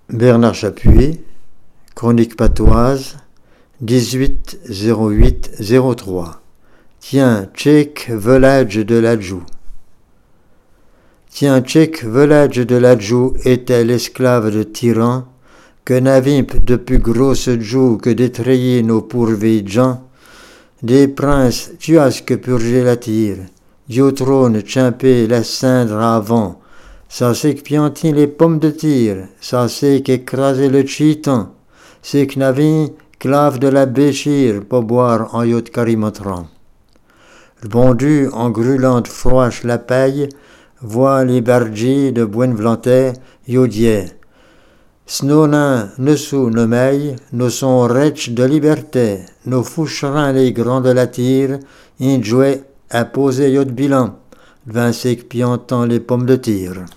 Bernard Chapuis, Chronique patoise, 18-08-03. Tiens, tchèque, velage de l'Adjou. Tiens, tchèque, velage de l'Adjou était l'esclave de tyran, que n'avimp de plus grosse joue que d'étrayer nos pourvés gens. Des princes, tu as que purger la tire, du trône, chimpé, la cindre avant. Ça c'est que piantin les pommes de tir, ça c'est qu'écraser le chitan, c'est que n'avin clave de la béchire pour boire en yacht carimotran. Le bondu, en grulante froiche la paille, voit les bergers de Buenvlantais yodier. Snonin, ne sous nos meilles, nous sont rech de liberté, nos foucherins les grands de la tire, in jouet à poser yacht bilan, 20 piantant les pommes de tir.